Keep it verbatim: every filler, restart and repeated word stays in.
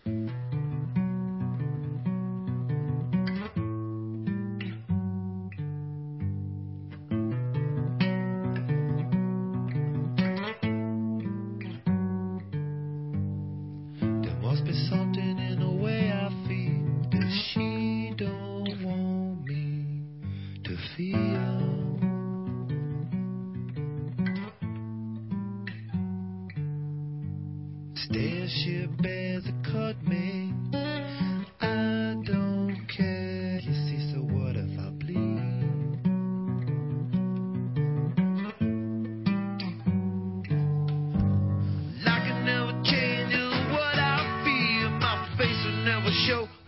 Must be something in the way I feel that she don't want me to feel. Starship bears a cut me, I don't care. You see, so what if I bleed? Like it never changes what I feel, my face will never show